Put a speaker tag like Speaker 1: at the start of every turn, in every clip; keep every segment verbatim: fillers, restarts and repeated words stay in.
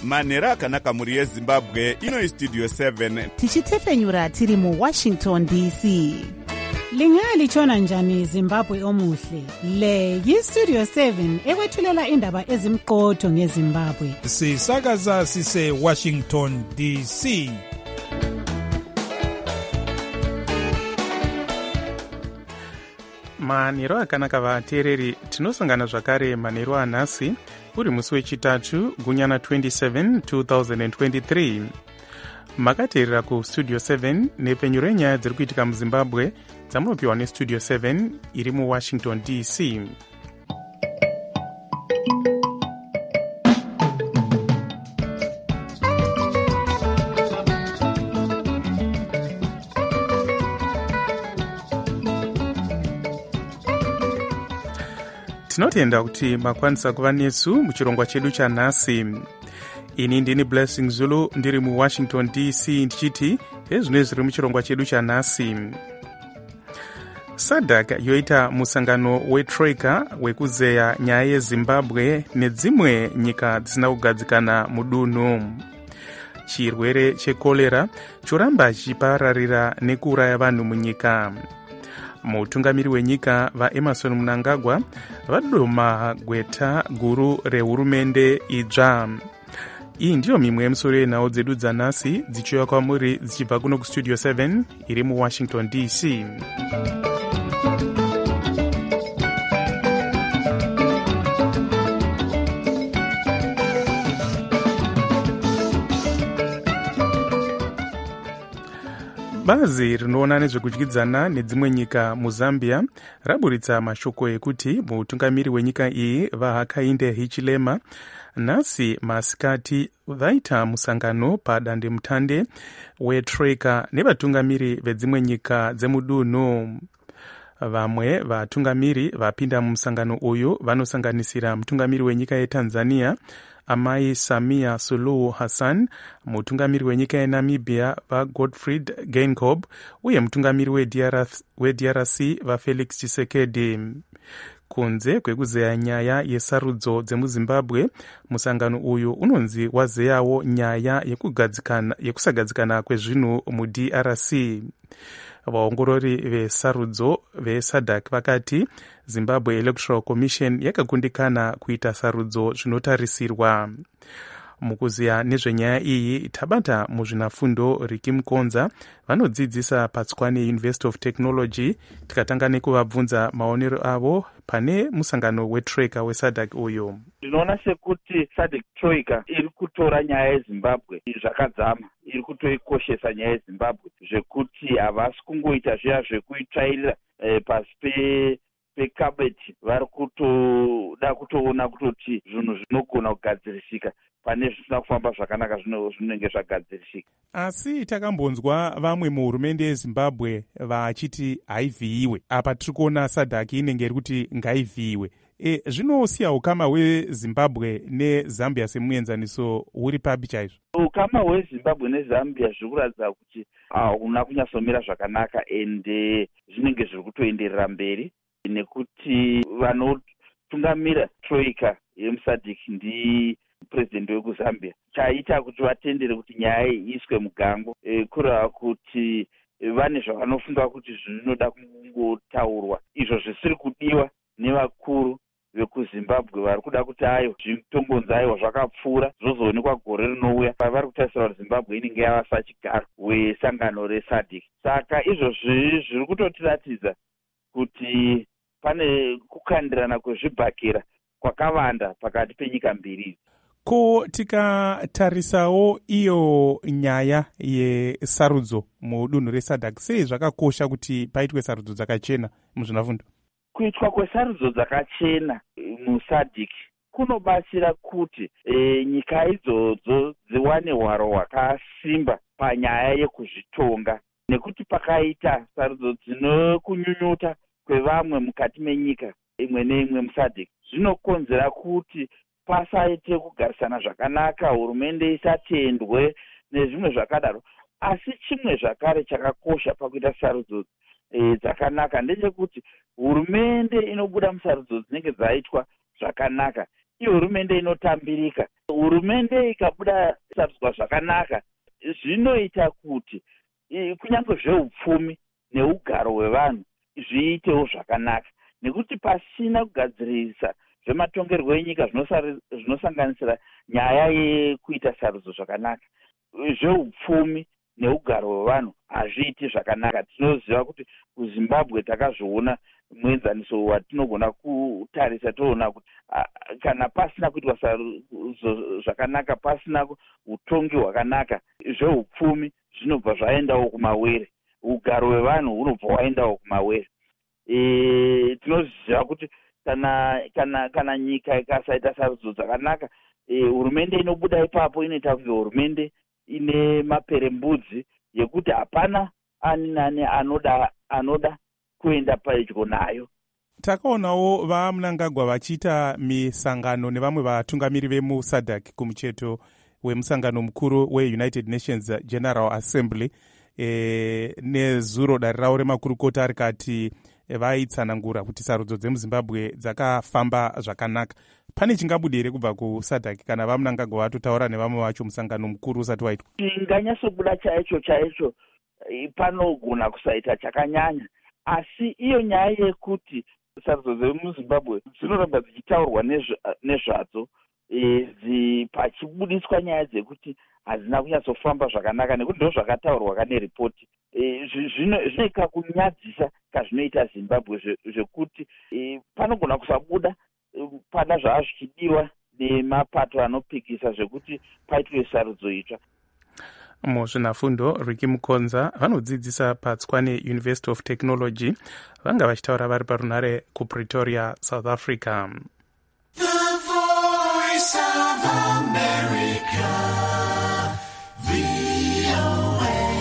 Speaker 1: manhero akanaka mhuri yezimbabwe. Ino studio seven
Speaker 2: tichitefenyura tiri muwashington D C.
Speaker 3: Lingalitshona njani Zimbabwe omuhle? Le yistudio seven ekwethulela indaba ezimqotho ngeZimbabwe.
Speaker 4: Sisakaza sise Washington D C.
Speaker 5: Manhero akanaka vateereri, tinosangana zvakare manhero anhasi uri musi wechitatu gunyana twenty-seven two thousand twenty-three. Makateerera kustudio seven nepfenyuro yenyaya dziri kuitika muzimbabwe dzamunopiwa nestudio seven iri muwashington D C. Tinotenda kuti makwanisa kuva nesu muchirongwa chedu chanhasi. Ini ndini Blessing Zulu ndiri muwashington D C ndichiti ezvino zviri muchirongwa chedu chanhasi. SADC yoita musangano wetroika wekuzeya nyaya yeZimbabwe nedzimwe nyika dzisina kugadzikana mudunhu. Chirwere chekolera choramba chipararira nekuuraya vanhu munyika. Mutungamiri wenyika vaEmerson Mnangagwa vadoma gweta guru rehurumende idzva. Iyi ndiyo mimwe yemisoro yenhau dzedu dzanhasi dzichiuya kwamuri dzichibva kuno kustudio seven iri muwashington D C. Bazi rinoona nezvekudyidzana nedzimwe nyika muZambia raburitsa mashoko ekuti mutungamiri wenyika iyi vaHakainde Hichilema nhasi masikati vaita musangano padandemutande wetroika nevatungamiri vedzimwe nyika dzemudunhu. Vamwe vatungamiri vapinda mumusangano uyu vanosanganisira mutungamiri wenyika yeTanzania Amai Samia Suluhu Hassan, mutungamiri wenyika yeNamibia vaGottfried Geingob uye mutungamiri weD R C vaFelix Tshisekedi. Kunze kwekuzeya nyaya yesarudzo dzemuZimbabwe, musangano uyu unonzi wazeyawo nyaya yekusagadzikana kwezvinhu muD R C. Vaongorori vesarudzo veSADC vakati Zimbabwe Electoral Commission yakakundikana kuita sarudzo zvinotarisirwa. Mukuziya nezvenyaya iyi tabata muzvinafundo Riki Mukonza vanodzidzisa paTswane University of Technology, tikatanga nekuvabvunza maonero avo pane musangano wetroika weSADC uyu.
Speaker 6: Ndinoona sekuti SADC troika iri kutora nyaya yeZimbabwe zvakadzama, iri kutoikoshesa nyaya yeZimbabwe zvekuti havasi kungoita zviya zvekuitsvairira eh, pasi pe pekabeti. Vari kutoda kutoona kutoti zvinhu zvinogona kugadzirisika pane zvisina kufamba zvakanaka zvinenge zvagadzirisika.
Speaker 4: Asi takambonzwa vamwe muhurumende yeZimbabwe vachiti haivhiyiwe. Apa tiri kuona SADC inenge iri kuti ngaivhiyiwe. E, zvinosiya ukama hweZimbabwe neZambia semuenzaniso huri papi chaizvo?
Speaker 6: Ukama hweZimbabwe neZambia zviri kuratidza kuti hauna kunyatsomira zvakanaka ende zvinenge zviri kutoenderera mberi, nekuti vanotungamira troika yemuSADC ndi president wekuZambia. Chaita kuti vatendere kuti nyaya iiswe mugango e, kureva kuti vane zvavanofunga kuti zvinoda kungotaurwa, izvo zvisiri kudiwa nevakuru vekuZimbabwe. Vari kuda kuti ayo zvitombonzaiwa zvakapfuura zvozoonekwa gore rinouya pavari kutarisira kuti Zimbabwe inenge yava sachigaro wesangano reSADC. Saka izvozvi zviri kutotiratidza kuti pane kukandirana kwezvibhakera kwakawanda pakati penyika mbiri.
Speaker 4: Ko tikatarisawo iyo nyaya yesarudzo mudunhu reSADC, sei zvakakosha kuti paitwe sarudzo dzakachena muzvinafundo?
Speaker 6: Kuitwa kwesarudzo dzakachena muSADC kunobatsira kuti e, nyika idzodzo dziwane hwaro hwakasimba panyaya yekuzvitonga, nekuti pakaita sarudzo dzinokunyunyuta kwevamwe mukati menyika imwe neimwe muSADC zvinokonzera kuti pasaite kugarisana zvakanaka, hurumende isatendwe nezvimwe zvakadaro. Asi chimwe zvakare chakakosha pakuita sarudzo e, dzakanaka ndechekuti hurumende inobuda musarudzo dzinenge dzaitwa zvakanaka iyo hurumende inotambirika. Hurumende ikabuda sarudzwa zvakanaka, zvinoita kuti kunyange zveupfumi neugaro hwevanhu zviitewo zvakanaka, nekuti pasina kugadzirisa zvematongerwo enyika zvinosanganisira nyaya yekuita sarudzo zvakanaka, zveupfumi neugaro hwevanhu hazviiti zvakanaka. Tinoziva kuti kuZimbabwe takazviona muenzaniso watinogona kutarisa, toona kuti kana pasina kuitwa sarudzo zvakanaka, pasina utongi hwakanaka, zveupfumi zvinobva zvaendawo kumawere, ugaro hwevanhu hunobva hwaendawo kumawere. E, tinoziva kuti kana kana kana nyika ikasaita sarudzo dzakanaka, hurumende e, inobuda ipapo inoita kunge hurumende ine maperembudzi yekuti hapana ani nani anoda anoda kuenda pedyo nayo.
Speaker 4: Takaonawo vaMnangagwa vachiita misangano nevamwe vatungamiri vemuSADC kumucheto wemusangano mukuru weUnited Nations General Assembly. E, nezuro dare ravo remakurukota rikati e, vaitsanangura kuti sarudzo dzemuZimbabwe dzakafamba zvakanaka. Pane chingabudi here kubva kuSADC kana vaMnangagwa vatotaura nevamwe vacho musangano mukuru usati waitwa?
Speaker 6: Chinganyasobuda chaicho chaicho panogona kusaita chakanyanya, asi iyo nyaya yekuti sarudzo dzemuZimbabwe dzinoramba dzichitaurwa nezvadzo, e, pachibudiswa nyaya dzekuti hazina kunyatsofamba zvakanaka, nekuti ndo zvakataurwa kane ripoti. E, zvinoita kunyadzisa kazvinoita Zimbabwe zvekuti e, panogona kusabuda e, pada zvaazvichidiwa nemapato anopikisa zvekuti paitwe sarudzo itsva.
Speaker 5: Muzvinafundo Ricky Mukonza vanodzidzisa paTswane University of Technology, vanga vachitaura vari parunare kuPretoria, South Africa.
Speaker 7: The Voice of America, V O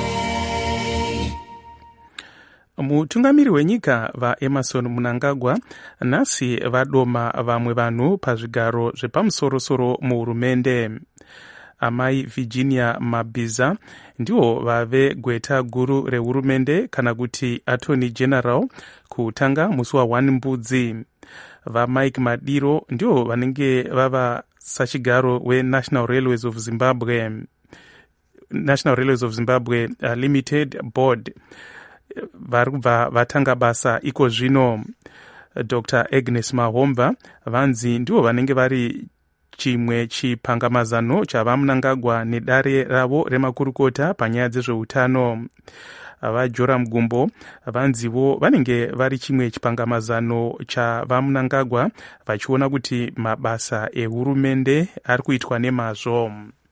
Speaker 7: A.
Speaker 5: Mutungamiri wenyika vaEmerson Mnangagwa nhasi vadoma vamwe vanhu pazvigaro zvepamusorosoro muhurumende. Amai Virginia Mabhiza ndiwo vave gweta guru rehurumende kana kuti Attorney General kutanga musi wa wani mbudzi. VaMike Madiro ndiwo vanenge vava sachigaro weNational Railways of Zimbabwe, National Railways of Zimbabwe uh, Limited Board. Vari kubva vatanga basa iko zvino. Doctor Agnes Mahomba vanzi ndiwo vanenge vari chimwe chipangamazano chavaMnangagwa nedare ravo remakurukota panyaya dzezveutano. VaJoram Gumbo vanzivo vanenge vari chimwe chipangamazano chavaMnangagwa vachiona kuti mabasa ehurumende ari kuitwa nemazvo.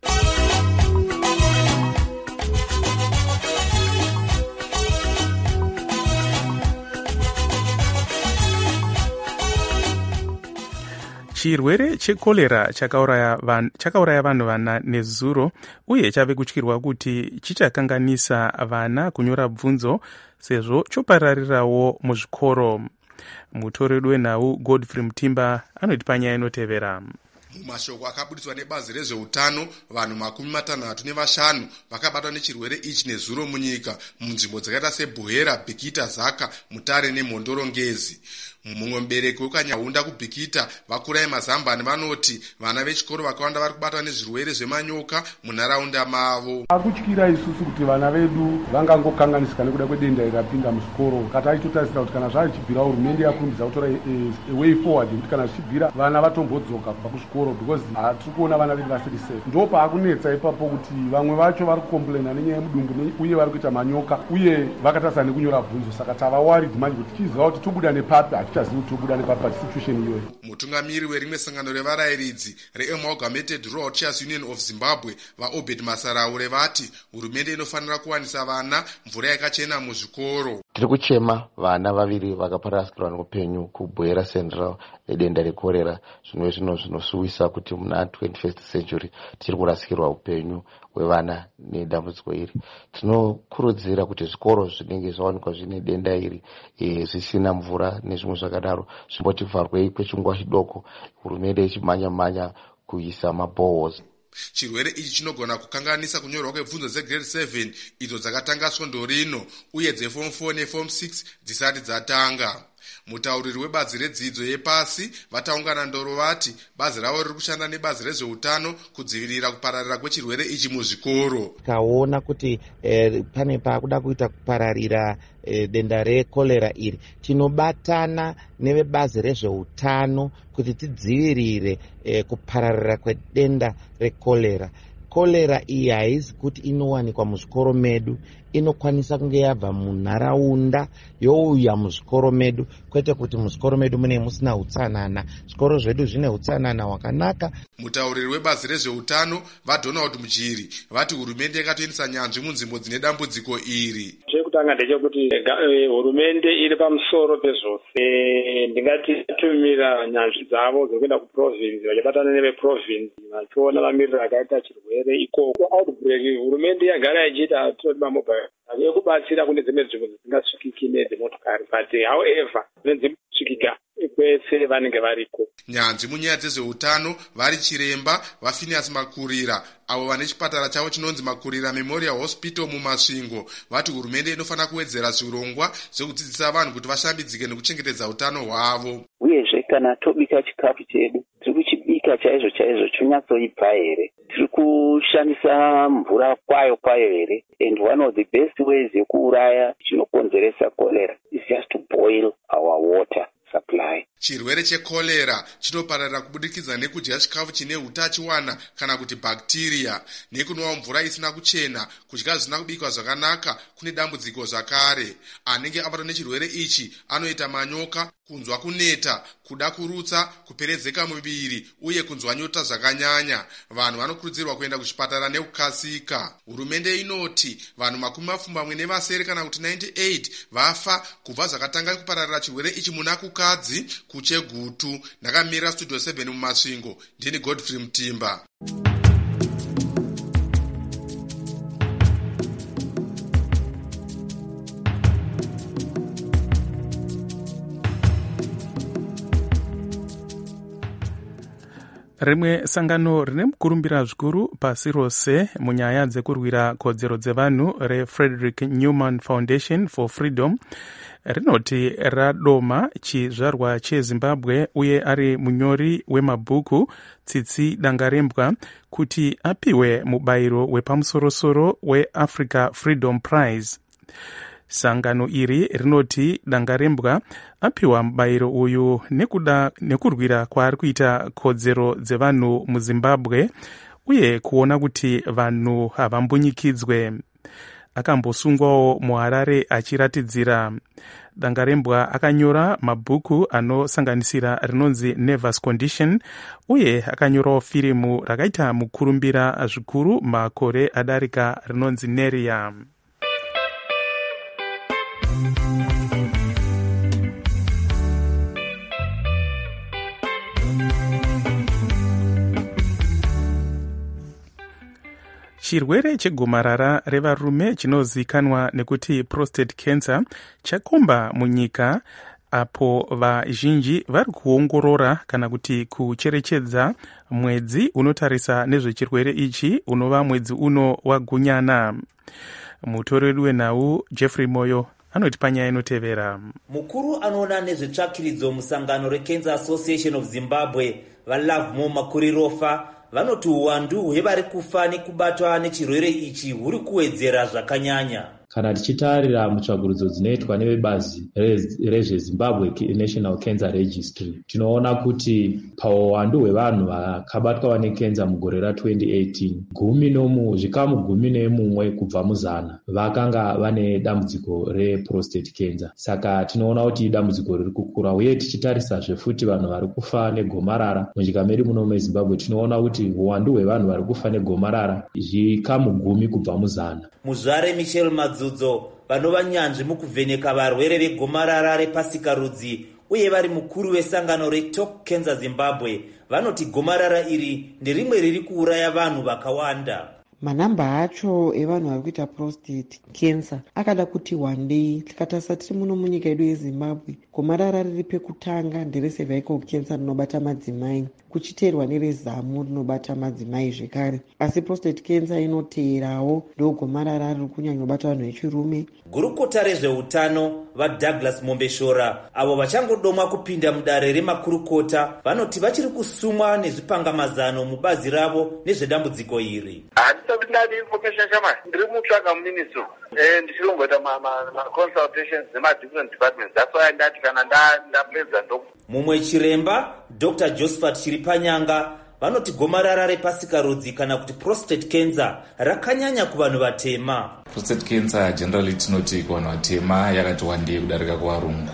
Speaker 5: Chirwere chekolera chakauraya vanhu chakauraya vanhu vana nezuro uye chave kutyirwa kuti chichakanganisa vana kunyora bvunzo sezvo chopararirawo muzvikoro. Mutoredu wenhau Godfrey Mutimba anoti panyaya inotevera.
Speaker 8: Mumashoko akabudiswa nebazi rezveutano, vanhu makumi matanhatu nevashanu vakabatwa nechirwere ichi nezuro munyika munzvimbo dzakaita seBuhera, Bhikita, Zaka, Mutare neMhondorongezi. Mumwe mubereki wekanyaunda kuBhikita vakurai Mazambani vanoti vana vechikoro vakawanda vari kubatwa nezvirwere zvemanyoka munharaunda mavo.
Speaker 9: Akutyira isusu kuti vana vedu vangangokanganisika nekuda kwedenda irapinda muzvikoro. Kati achitotarisira kuti kana zvachichibvira hurumende yakurumbidza kutora a way forward kuti kana zvichibvira vana vatombodzoka kubva kuzvikoro because hatiri kuona vana vedu vasiri safe. Ndo paakunetsa ipapo kuti vamwe vacho vari kukomplaina nenyaya yemudumbu uye vari kuita manyoka uye vakatarisa nekunyora bvunzo. Saka tava worried manje kuti tichiziva kuti tobuda nepapi hatichazivi kuti tobuda nepapi situation iyoyo.
Speaker 8: Mutungamiri werimwe sangano revarayiridzi reAmalgamated Rural Teachers Union of Zimbabwe vaObed Masaraure vati hurumende inofanira kuwanisa vana mvura yakachena muzvikoro.
Speaker 10: Tiri kuchema vana vaviri vakaparasikirwa neupenyu kuBuhera Central nedenda rekorera. Zvino zvino zvinosuwisa kuti muna twenty-first century tiri kurasikirwa upenyu hwevana nedambudziko iri. Tinokurudzira kuti zvikoro zvinenge zvawanikwa zvine denda iri e, zvisina mvura nezvimwe zvakadaro zvimboti vharwei kwechinguva chidoko, hurumende ichimhanya mhanya kuisa maboreholes.
Speaker 8: Chirwere ichi chinogona kukanganisa kunyorwa kwebvunzo dzegrade seven idzo dzakatanga svondo rino uye dzeform four neform six dzisati dzatanga. Mutauriri webazi redzidzo yepasi vataungana ndoro vati bazi ravo riri kushanda nebazi rezveutano kudzivirira kupararira kwechirwere ichi muzvikoro.
Speaker 10: Kaona kuti eh, pane pakuda kuita kupararira eh, denda rekolera iri, tinobatana nevebazi rezveutano kuti tidzivirire eh, kupararira kwedenda rekolera. Kolera iyi haisi kuti inowanikwa muzvikoro medu, inokwanisa kunge yabva munharaunda youya muzvikoro medu, kwete kuti muzvikoro medu mune musina utsanana. Zvikoro zvedu zvine utsanana hwakanaka.
Speaker 8: Mutauriri webazi rezveutano vaDonald Mujiri vati hurumende yakatoendesa nyanzvi munzvimbo dzine dambudziko iri.
Speaker 11: Chekutanga ndechekuti hurumende iri pamusoro pezvose. Ndingati tumira nyanzvi dzavo dzekuenda kuprovince vachibatana neveprovince vachiona mamiriro akaita chirwere ikoko. Outbreak hurumende yagara ichiita mobile yekubatsira kune dzimwe nzvimbo dzisingasvikiki nedzimotokari, but however nedzimosvikika kwese vanenge variko.
Speaker 8: Nyanzvi munyaya dzezveutano vari chiremba vaPhineas Makurira avo vane chipatara chavo chinonzi Makurira Memorial Hospital muMasvingo vati hurumende inofanira kuwedzera zvirongwa zvekudzidzisa vanhu kuti vashambidzike nekuchengetedza utano hwavo.
Speaker 12: Uyezve kana tobika chikafu chedu tiri kuchibika chaizvo chaizvo chonyatsoibva here, tiri kushandisa mvura kwayo kwayo here, and one of the best ways yekuuraya chinokonzeresa kolera is just to boil our water supply.
Speaker 8: Chirwere chekolera chinopararira kubudikidza nekudya chikafu chine utachiwana kana kuti bacteria, nekunwa mvura isina kuchena, kudya zvisina kubikwa zvakanaka kune dambudziko zvakare. Anenge abatwa nechirwere ichi anoita manyoka, kunzwa kuneta, kuda kurutsa, kuperedzeka muviri uye kunzwa nyota zvakanyanya. Vanhu vanokurudzirwa kuenda kuchipatara nekukasika. Hurumende inoti vanhu makumi mapfumbamwe nevasere kana kuti ninety-eight vafa kubva zvakatanga kupararira chirwere ichi muna kukadzi kuchegutu. Ndakamira Studio seven muMasvingo, ndini Godfrey Mutimba.
Speaker 5: Rimwe sangano rine mukurumbira zvikuru pasi rose munyaya dzekurwira kodzero dzevanhu reFrederick Newman Foundation for Freedom rinoti radoma chizvarwa cheZimbabwe uye ari munyori wemabhuku Tsitsi Dangarembwa kuti apiwe mubayiro wepamusorosoro weAfrica Freedom Prize. Sangano iri rinoti Dangarembwa apiwa mubayiro uyu nekuda nekurwira kwaari kuita kodzero dzevanhu muZimbabwe uye kuona kuti vanhu havambunyikidzwe. Akambosungwawo muHarare achiratidzira. Dangarembwa akanyora mabhuku anosanganisira rinonzi Nervous Condition uye akanyorawo firimu rakaita mukurumbira zvikuru makore adarika rinonzi Neria. Chirwere chegomarara revarume chinozikanwa nekuti prostate cancer chakomba munyika apo vazhinji vari kuongorora kana kuti kucherechedza mwedzi unotarisa nezvechirwere ichi unova mwedzi uno wagunyana. Mutoreri wenhau Jeffrey Moyo anoti panyaya inotevera.
Speaker 13: Mukuru anoona nezvetsvakiridzo musangano reCancer Association of Zimbabwe vaLovemo Makurirofa vanoti uwandu hwevari kufa nekubatwa nechirwere ichi huri kuwedzera zvakanyanya.
Speaker 14: Kana tichitarira mutsvagurudzo dzinoitwa nevebazi rezveZimbabwe National Cancer Registry, tinoona kuti pauwandu hwevanhu vakabatwa nekenza mugore ra-twenty eighteen, gumi nomu zvikamu gumi nemumwe kubva muzana vakanga vane dambudziko reprostate cancer. Saka tinoona kuti dambudziko riri kukura, uye tichitarisazve futi vanhu vari kufa negomarara munyika medu muno meZimbabwe, tinoona kuti uwandu hwevanhu vari kufa negomarara zvikamu gumi kubva muzana.
Speaker 13: Muzvare Michel Madzudzo vanova nyanzvi mukuvheneka varwere vegomarara repasikarudzi uye vari mukuru wesangano reTalk Cancer Zimbabwe vanoti gomarara iri nderimwe riri kuuraya vanhu vakawanda.
Speaker 15: manamba acho evanhu vari kuita prostate cancer akada kuti wandei. tikatarisa tiri muno munyika yedu yezimbabwe, gomarara riri pekutanga nderecervical cancer rinobata madzimai, kuchiteerwa nerezamu rinobata madzimai zvekare, asi prostate cancer inoteerawo ndogomarara riri kunyanyobata vanhu vechirume.
Speaker 13: gurukota rezveutano vadouglas mombeshora avo vachangodomwa kupinda mudare remakurukota vanoti vachiri kusumwa nezvipangamazano mubazi ravo nezvedambudziko iri.
Speaker 16: handisati ndadi information shama ndiri mutsvaga muministry ndichilongoita maconsultations nemadifferent departments. That's why ndati kana ndapedza ndo.
Speaker 13: mumwe chiremba dr josephat chiripanyanga vanoti gomarara repasikarudzi kana kuti prostate cancer rakanyanya kuvanhu vatema.
Speaker 17: Prostate cancer generally tinoti kuvanhu vatema yakati wandei kudarika kuvarungu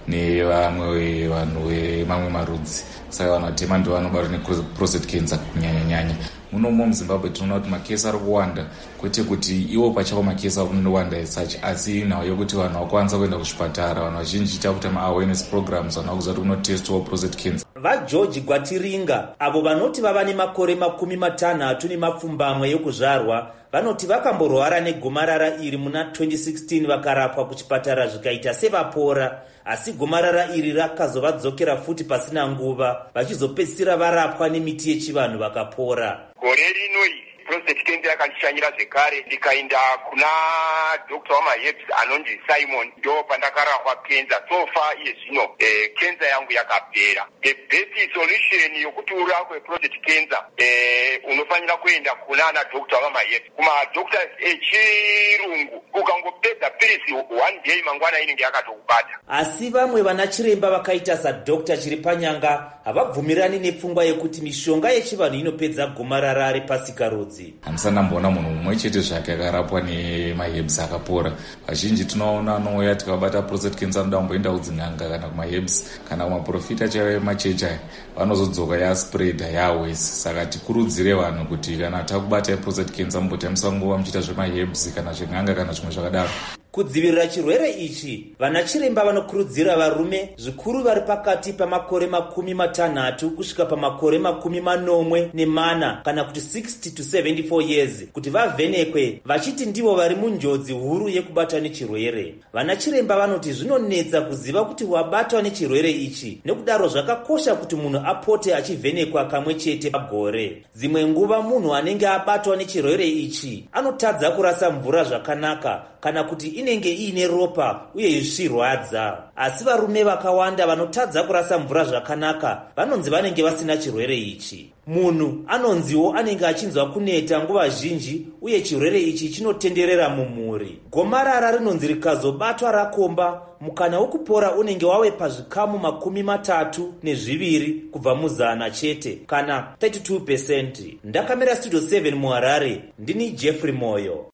Speaker 17: nevamwe vanhu vemamwe marudzi, saka vanhu vatema ndo vanobatwa neprostate cancer kunyanyanyanya. munomo muzimbabwe tinoona kuti makesi ari kuwanda, kwete kuti ivo pachavo makesi ari kunondowanda esachi, asi nhau yokuti vanhu vakwanisa kuenda kuzvipatara, vanhu vazhinji takuita ma-awareness programs, vanhu vakuziva kuti kunotestwawo prostate cancer.
Speaker 13: vageorge gwatiringa avo vanoti vava nemakore makumi matanhatu nemapfumbamwe yokuzvarwa vanoti vakamborwara negomarara iri muna twenty sixteen vakarapwa kuchipatara zvikaita sevapora, asi gomarara iri rakazovadzokera futi pasina nguva vachizopedzisira varapwa nemiti yechivanhu vakapora.
Speaker 16: gore rinoi prostate cancer yakandishanyira zvekare, ndikaenda kuna doctor wamahebs anonzi Simon, ndo pandakarapwa cancer. So far iye zvino eh, cancer yangu yakapera. The best solution yokuti urapwe prostate cancer eh, unofanira kuenda kuna ana doctor wamahebs, kuma doctors echirungu. Ukangopedza pilisi one day mangwana inenge yakatokubata.
Speaker 13: Asi vamwe vana chiremba vakaita sadr Chiripanyanga havabvumirani nepfungwa yekuti mishonga yechivanhu inopedza gomarara repasikarudzi.
Speaker 17: handisandamboona munhu mumwe chete zvake akarapwa nemahebs akapora. vazhinji tinoona anouya tikabata prostate cancer anoda kumboenda kudzin'anga kana kumahebs kana kumaprofita chaivo emachechi aya, vanozodzoka yaspreada yawesi. saka tikurudzire vanhu kuti kana takubata prostate cancer mumbotamisa nguva muchiita zvemahebs kana zven'anga kana zvimwe zvakadaro.
Speaker 13: kudzivirira chirwere ichi vana chiremba vanokurudzira varume zvikuru vari pakati pamakore makumi matanhatu kusvika pamakore makumi manomwe nemana kana kuti sixty to seventy-four years kuti vavhenekwe, vachiti ndivo vari munjodzi huru yekubatwa nechirwere. vana chiremba vanoti zvinonetsa kuziva kuti wabatwa nechirwere ichi, nekudaro zvakakosha kuti munhu apote achivhenekwa kamwe chete pagore. dzimwe nguva munhu anenge abatwa nechirwere ichi anotadza kurasa mvura zvakanaka kana kuti inenge iine ropa uye zvichirwadza, asi varume vakawanda vanotadza kurasa mvura zvakanaka vanonzi vanenge vasina chirwere ichi. munhu anonziwo anenge achinzwa kuneta nguva zhinji uye chirwere ichi chinotenderera mumhuri. gomarara rinonzi rikazobatwa rakomba, mukana wokupora unenge wave pazvikamu makumi matatu nezviviri kubva muzana chete kana thirty-two percent. ndakamira studio seven muharare, ndini Jeffrey Moyo.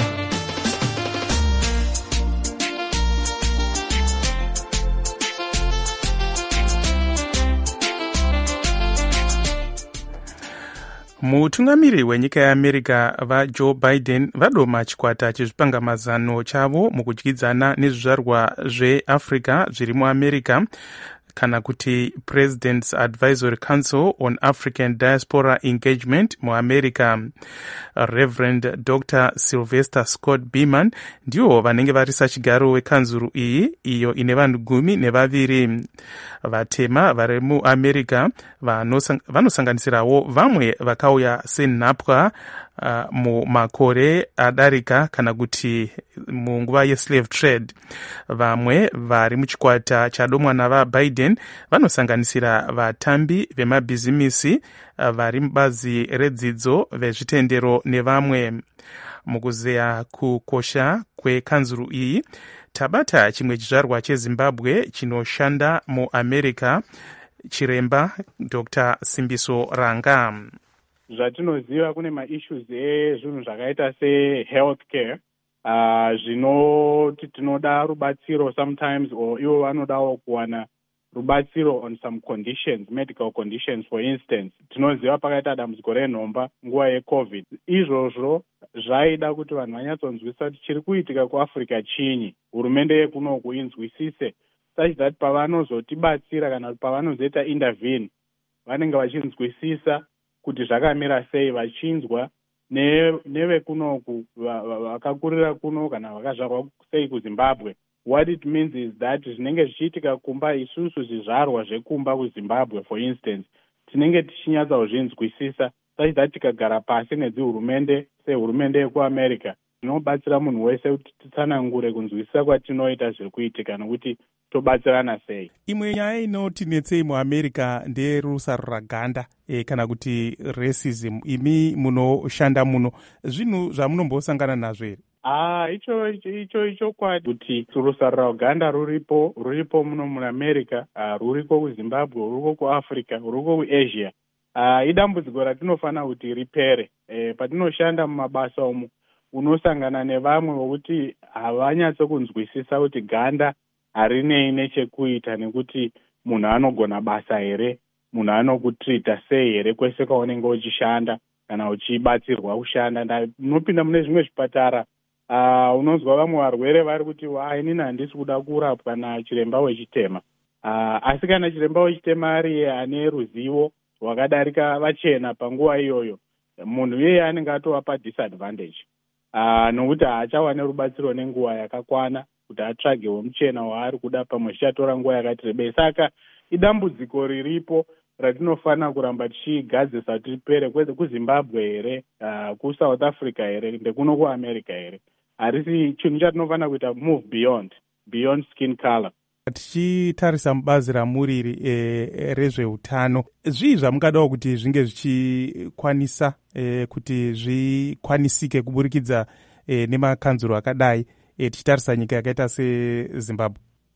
Speaker 5: mutungamiri wenyika yeamerica vajoe biden vadoma chikwata chezvipangamazano chavo mukudyidzana nezvizvarwa zveafrica zviri muamerica kana kuti President's Advisory Council on African Diaspora Engagement muamerica. Reverend Doctor Sylvester Scott Beeman ndiwo vanenge varisa chigaro wekanzuru iyi iyo ine vanhu gumi nevaviri. vatema vari muamerica vanosanganisirawo vamwe vakauya senhapwa uh, mumakore adarika kana kuti munguva yeslave trade. vamwe vari muchikwata chadomwa navaBiden vanosanganisira vatambi vemabhizimisi uh, vari mubazi redzidzo vezvitendero nevamwe. mukuzeya kukosha kwekanzuru iyi tabata chimwe chizvarwa chezimbabwe chinoshanda muamerica, chiremba Doctor Simbiso Ranga.
Speaker 4: zvatinoziva kune maissues ezvinhu zvakaita sehealth care uh, zvinoti tinoda rubatsiro sometimes, or ivo vanodawo kuwana rubatsiro on some conditions, medical conditions. For instance, tinoziva pakaita dambudziko renhomba nguva yecovid. izvozvo zvaida kuti vanhu vanyatsonzwisisa kuti chiri kuitika kuafrica chinyi, hurumende yekunoku inzwisise, such that pavanozotibatsira kana pavanozoita intervene vanenge vachinzwisisa kuti zvakamira sei, vachinzwa
Speaker 5: nevekunoku vakakurira kuno kana vakazvarwa sei kuzimbabwe. What it means is that zvinenge zvichiitika kumba, isusu zvizvarwa zvekumba kuzimbabwe for instance tinenge tichinyatsa kuzvinzwisisa sachida tikagara pasi nedzihurumende sehurumende yekuamerica zvinobatsira munhu wese kuti titsanangure kunzwisisa kwatinoita zviri kuitika nokuti tobatsirana sei.
Speaker 4: Imwe nyaya inotinetsei muamerica nderusaro raganda e, kana kuti racism. Imi munoshanda muno, zvinhu zvamunombosangana nazvo here?
Speaker 5: Ah, icho icho icho kwadi kuti rusaro raganda ruripo ruripo muno muamerica, uh, ruriko kuzimbabwe, ruriko kuafrica, ruriko kuasia. Uh, idambudziko ratinofana kuti ripere. E, patinoshanda mumabasa umu unosangana nevamwe vokuti havanyatso kunzwisisa kuti ganda harinei nechekuita nekuti munhu anogona basa here, munhu anokutrita sei here kwese kwaunenge uchishanda kana uchibatsirwa kushanda. Unopinda mune zvimwe zvipatara uh, unonzwa vamwe varwere vari kuti inini handisi kuda kurapwa nachiremba wechitema. Uh, asi kana chiremba wechitema ari ane ruzivo rwakadarika vachena panguva iyoyo, munhu iyeye anenge atova padisadvantage. Uh, nokuti haachawane rubatsiro nenguva yakakwana kuti atsvagewo muchena waari kuda, pamwe zvichatora nguva yakati rebei. Saka idambudziko riripo ratinofana kuramba tichigadzisa kuti ripere, kwete kuzimbabwe here, uh, kusouth africa here, ndekuno kuamerica here. Harisi chinhu chatinofana kuita move beyond beyond skin color.
Speaker 4: Tichitarisa mubazi ramuriri e, rezveutano, zvii zvamungadawo kuti zvinge zvichikwanisa e, kuti zvikwanisike kuburikidza e, nemakanzuro akadai e, tichitarisa nyika yakaita sezimbabwe?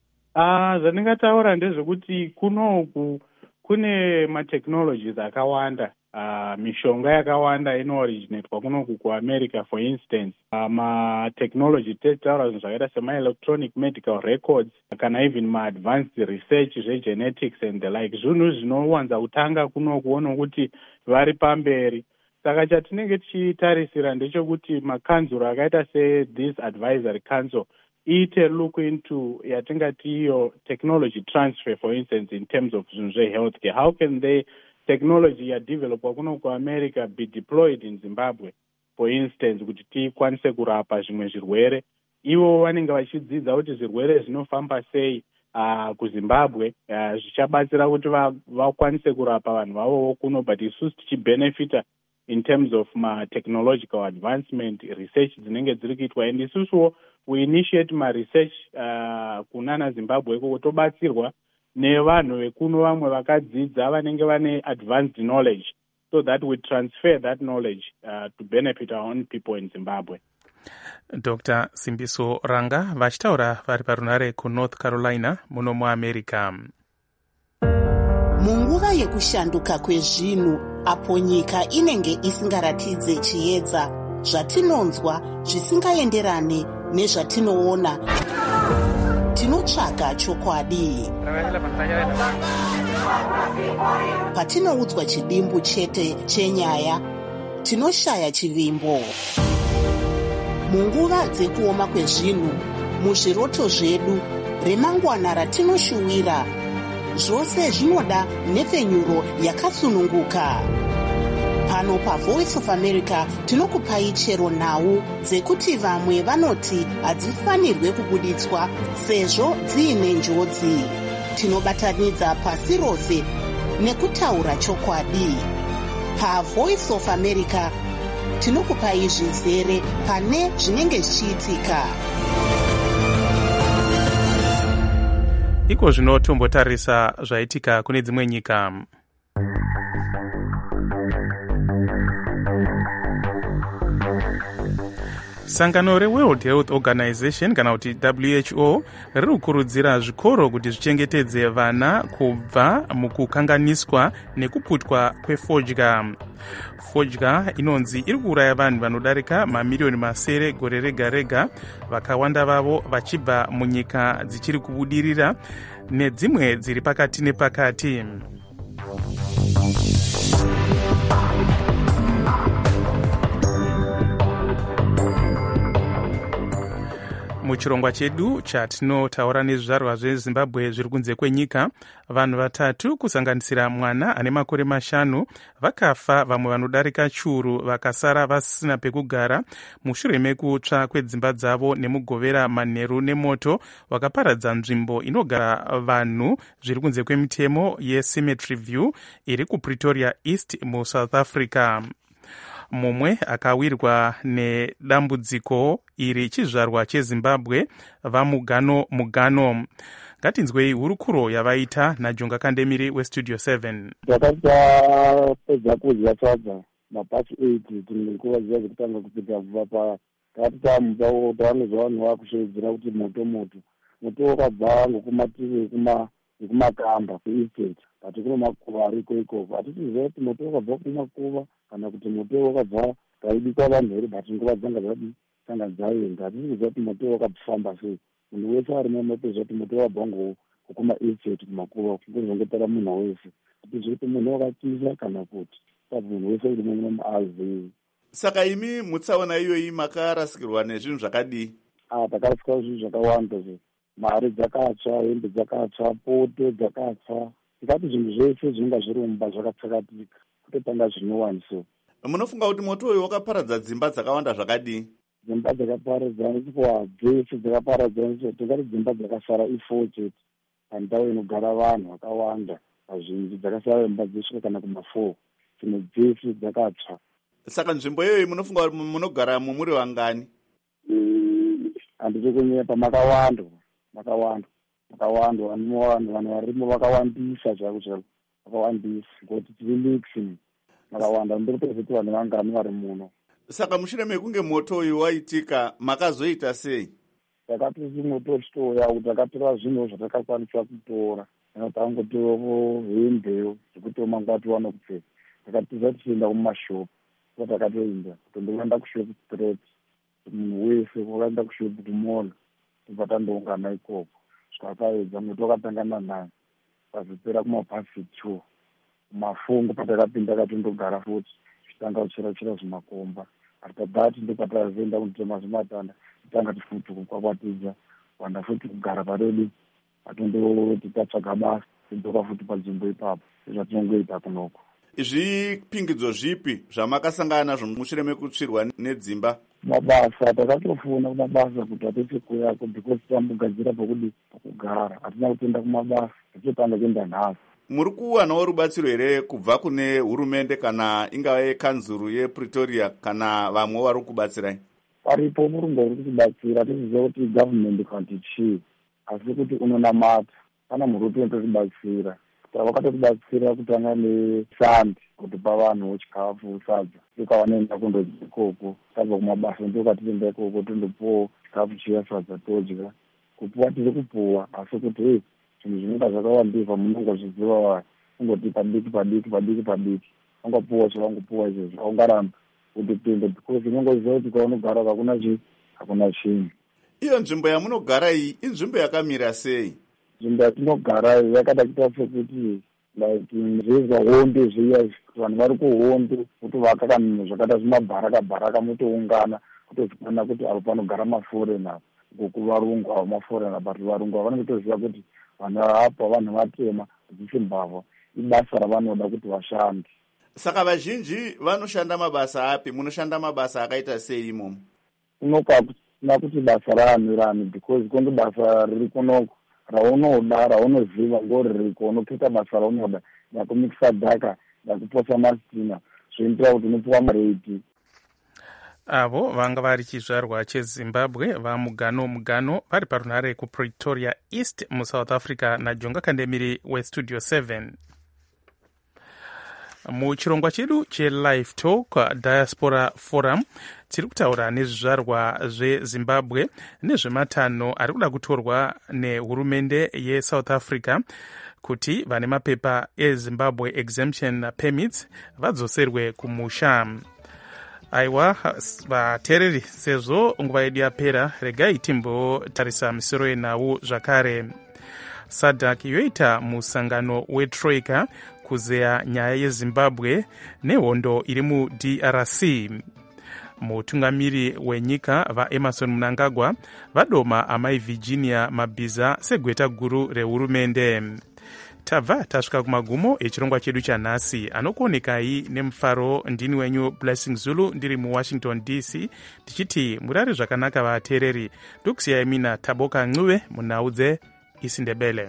Speaker 5: Ah, zvandingataura ndezvekuti kunoku kune matechnologies akawanda. Uh, mishonga yakawanda inooriginatwa kunoku kuamerica for instance. Uh, matechnology tetaura zvinhu zvakaita semaelectronic medical records kana even maadvanced research zvegenetics and the like, zvinhu zvinowanza kutanga kunokuona kuti vari pamberi. Saka chatinenge tichitarisira ndechekuti makanzuro akaita se-this advisory council iite look into yatingati iyo technology transfer for instance in terms of zvinhu zvehealthcare. How can they technology yadevelopwa kuno kuamerica be deployed in Zimbabwe for instance kuti tikwanise kurapa zvimwe zvirwere. Ivo vanenge vachidzidza kuti zvirwere zvinofamba sei uh, kuzimbabwe uh, zvichabatsira kuti vakwanise kurapa vanhu vavo kuno, but isusu tichibenefita in terms of ma-technological advancement research dzinenge dziri kuitwa. And isusuwo we initiate ma-research uh, kunana Zimbabwe iko tobatsirwa nevanhu vekuno vamwe vakadzidza vanenge vane advanced knowledge so that we transfer that knowledge uh, to benefit our own people in Zimbabwe.
Speaker 4: Doctor Simbiso Ranga vachitaura vari parunare kuNorth Carolina muno muAmerica.
Speaker 2: Munguva yekushanduka kwezvinhu apo nyika inenge isingaratidze chiedza, zvatinonzwa zvisingaenderane nezvatinoona, tinotsvaga chokwadi. Patinoudzwa chidimbu chete chenyaya, tinoshaya chivimbo. Munguva dzekuoma kwezvinhu, muzviroto zvedu, remangwana ratinoshuwira, zvose zvinoda nhepfenyuro yakasununguka. Pano paVoice of America tinokupai chero nhau dzekuti vamwe vanoti hadzifanirwe kubuditswa sezvo dziine njodzi. Tinobatanidza pasi rose nekutaura chokwadi. PaVoice of America tinokupai zvizere pane zvinenge zvichiitika.
Speaker 4: Iko zvino tombotarisa zvaitika kune dzimwe nyika. Sangano reWorld Health Organization kana kuti W H O riri kukurudzira zvikoro kuti zvichengetedze vana kubva mukukanganiswa nekuputwa kwefodya. Fodya inonzi iri kuuraya vanhu vanodarika mamiliyoni masere gore rega rega, vakawanda vavo vachibva munyika dzichiri kubudirira nedzimwe dziri pakati nepakati.
Speaker 5: muchirongwa chedu chatinotaura nezvizvarwa zvezimbabwe zviri kunze kwenyika, vanhu vatatu kusanganisira mwana ane makore mashanu vakafa, vamwe vanodarika churu vakasara vasina pekugara mushure mekutsva kwedzimba dzavo nemugovera manheru nemoto wakaparadza nzvimbo inogara vanhu zviri kunze kwemitemo yeCemetery View iri kuPretoria East muSouth Africa. Mumwe akawirwa nedambudziko iri chizvarwa cheZimbabwe vaMugano Mugano. Ngatinzwei hurukuro yavaita naJonga Kandemiri weStudio seven.
Speaker 18: Takapedza kudya sadza mapasi eight tinikuva ziva zvekutanga kupita kubva paya. Takati tamupa tavanozva vanhu vakushedzera kuti moto moto moto wakabva ngokumativi ekumakamba kuestate pati kuno makuva ariko ikoko. Hatitiziva kuti moto wakabva kumakuva kana kuti moto wakabva kaibikwa vanhu here, bati nguva dzanga dzadi tanga dzaenda. Hatitiziva kuti moto wakafamba sei. Munhu wese ari mumoto zva kuti moto wakabva ngokuma estate kumakuva kuzongetara munhu wese. Hatitiziva kuti munhu wakatisa kana kuti munhu wese uri mumwe azivi.
Speaker 1: Saka imi mutsaona iyoyi makarasikirwa nezvinhu zvakadii?
Speaker 18: Ah, takarasikirwa zvinhu zvakawanda. Mari dzakatsva, hembe dzakatsva, poto dzakatsva. Tikati zvinhu zvese zvinonga zviri mumba zvakatsakatika kutotanga zvinowani. So
Speaker 1: munofunga kuti moto uyu wakaparadza dzimba dzakawanda zvakadii?
Speaker 18: Dzimba dzakaparadza nekuwa dzese dzakaparadza, tingati dzimba dzakasara ifo chete pandau inogara vanhu vakawanda vazhinji, dzakasara imba dzesvika kana kuma-four, dzimwe dzese dzakatsva.
Speaker 1: Saka nzvimbo iyoyi munofunga kuti munogara muri vangani?
Speaker 18: Handisi kunyepa, makawanda makawanda makawanda vanhu vanhu varimo vakawandisa zvako zvako vakawandisa ngoti tiri mixing makawanda ndotozoti vanhu vangani vari muno.
Speaker 1: Saka mushure mekunge moto uyu waitika makazoita sei?
Speaker 18: Takatoti moto uchitoya kuti takatora zvinhu zvatakakwanisa kutora, tangotorawo hembewo zvekuti mangwati wana kupfeka. Takatiza tichienda kumashopu kwatakatoenda kutondoenda kushopu straight, munhu wese wakaenda kushopu kumona tobva tandoungana ikoko. Zvakaedza moto wakatangana naye pazopera kumapasi two mafungo patakapinda katondogara futi titanga kuchera chera zvimakomba. Atadhati ndopatazoenda kundotema zvimatanda titanga tifuti kukwakwatidza wanda futi kugara paredu atondoti tatsvaga basa tidzoka futi panzvimbo ipapo zvatinongoita kunoko.
Speaker 1: Zvipingidzo zvipi zvamakasangana nazvo mushure mekutsvirwa nedzimba?
Speaker 18: Mabasa takatofuna kumabasa kuti hatisi kuyako because tambogadzira pokudi pokugara, hatina kutoenda kumabasa tichotanga kuenda nhasi.
Speaker 1: Muri kuwanawo rubatsiro here kubva kune hurumende kana ingave kanzuru yePretoria kana vamwe vari kubatsirai?
Speaker 18: Paripo murungu uri kutibatsira, tiziva kuti government kanti chii, asi kuti unonamata kana muruti unototibatsira. Vakatotibatsira kutanga nesandi kutopa vanhu chikafu sadza, tukavanoenda kundodya ikoko. Tabva kumabasa ndokatienda ikoko tondopuwa chikafu chiya sadza todya. Kupuwa tiri kupuwa asi kuti hey, zvinhu zvinonga zvakawandisa munongozviziva wa kungoti padiki padiki padiki padiki vangapuwa zvavangopuwa izvozvo haungarambi kuti tiende because unongoziva kuti kwaunogara hakuna chii hakuna chinhu.
Speaker 1: Iyo nzvimbo yamunogara iyi inzvimbo yakamira sei?
Speaker 18: Nzvimbo yatinogara iyi yakada kuita sekuti like zvezva honde zviya, vanhu vari kuhonde kutovaka kanhu zvakaita zvimabharaka bharaka mutoungana kutozikanwa kuti avo panogara maforena ngokuvarungu avo maforena, but varungu avo vanotoziva kuti vanhu apa vanhu vatema dzisi mbavha, ibasa ravanoda kuti vashande.
Speaker 1: Saka vazhinji vanoshanda mabasa api? Munoshanda mabasa akaita sei imomo?
Speaker 18: Unokuna kuti basa rani rani because kondo basa riri kunoko raunoda raunoziva ngoririko, unopita basa raunoda nakumikisa dhaka nakuposa masitina zvoitira kuti unopuwa mareti.
Speaker 5: Avo vanga vari chizvarwa cheZimbabwe vaMugano Mugano vari parunhare kuPretoria East muSouth Africa naJonga Kandemiri weStudio seven. Muchirongwa chedu cheLive Talk Diaspora Forum tiri kutaura nezvizvarwa zveZimbabwe nezvematanho ari kuda kutorwa nehurumende yeSouth Africa kuti vane mapepa eZimbabwe exemption permits vadzoserwe kumusha. Aiwa vateereri, sezvo nguva yedu yapera, regai timbotarisa misoro yenhau zvakare. SADC yoita musangano weTroika kuzeya nyaya yeZimbabwe nehondo iri muD R C. mutungamiri wenyika vaemerson mnangagwa vadoma amai virginia mabhiza segweta guru rehurumende. tabva tasvika kumagumo echirongwa chedu chanhasi. anokuonekai nemufaro ndini wenyu Blessing Zulu ndiri muwashington D C tichiti murare zvakanaka vateereri. ndokusiyai mina Taboka Ncube munhau dzeIsindebele.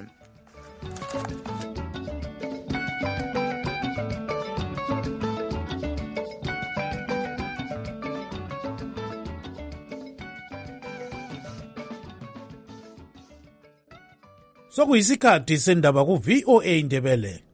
Speaker 19: sokuyisikhathi sendaba ku V O A Indebele.